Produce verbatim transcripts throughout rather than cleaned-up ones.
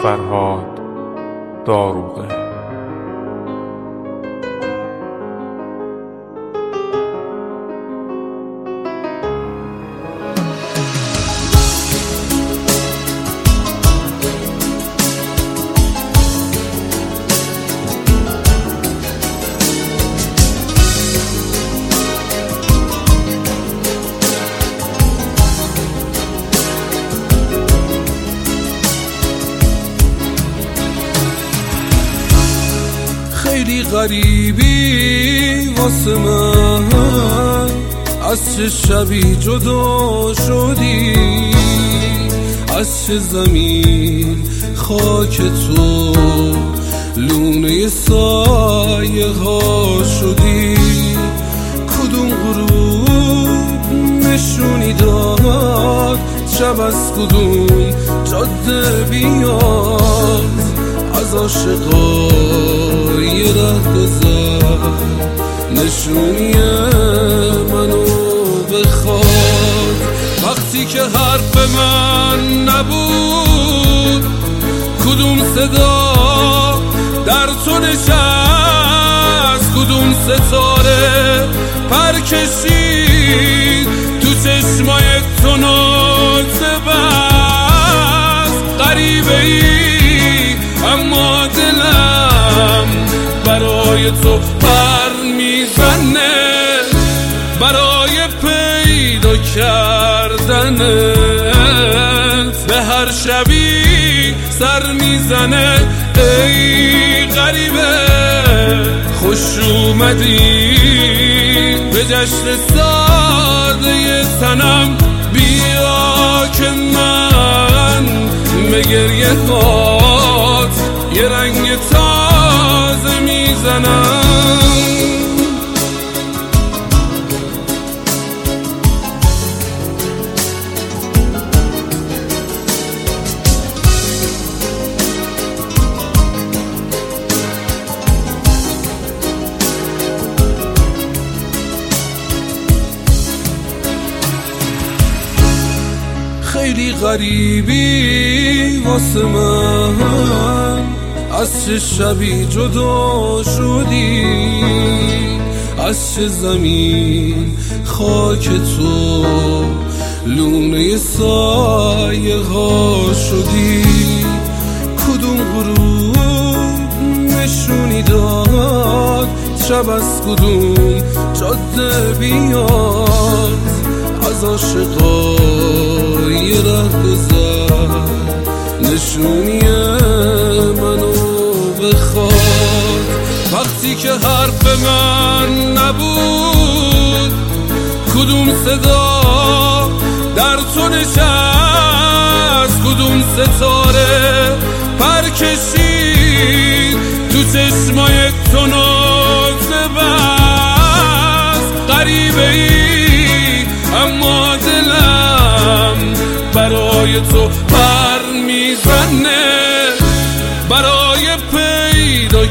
فرهاد داروغه. خیلی غریبی واسه من، از چه شبی جدا شدی، از چه زمین خاک تو لونه سایه ها شدی. کدوم غروب نشونی داد شب از کدوم جاده بیاد، از عاشقای ره گذر نشونی منو بخواد. وقتی که حرف من نبود کدوم صدا در تو نشست، کدوم ستاره پر کشید تو چشمای تو ناله بست. غریبه ای اما دلم برای تو پر میزنه، برای پیدا کردنت به هر شبی سر میزنه. ای غریبه خوش اومدی به جشن ساده تنم، بیا که من به گریه هات یه رنگ تازه میزنم. خیلی غریبی واسه من، از چه شبی جدا شدی، از چه زمین خاک تو لونه سایه ها شدی. کدوم غروب نشونی داد شب از کدوم جاده بیاد، از عاشقای ره گذر نشونی منو بخواد. وقتی که حرف من نبود کدوم صدا در تو نشست، کدوم ستاره پر کشید تو چشمای تو ناله بست. غریبه ای اما دلم برای تو پر میزنه، برای پیدا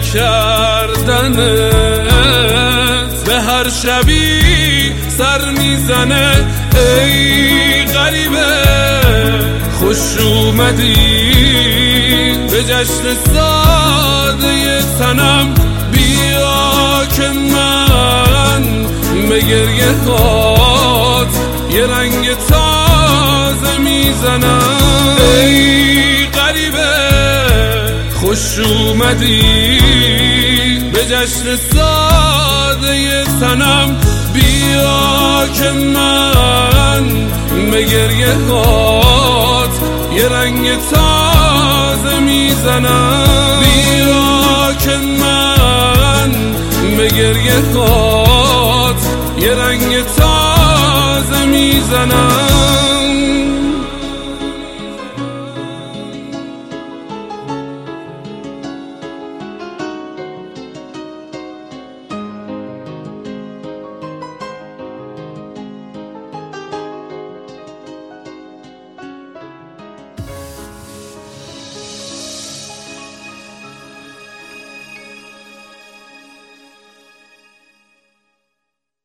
کردنت به هر شبی سر میزنه. ای غریبه خوش اومدی به جشن ساده تنم، بیا که من به گریه هات یه رنگ تازه میزنم. ای غریبه خوش اومدی به جشن ساده تنم، بیا که من به گریه هات یه رنگ تازه میزنم. بیا که من به گریه هات یه رنگ تازه میزنم.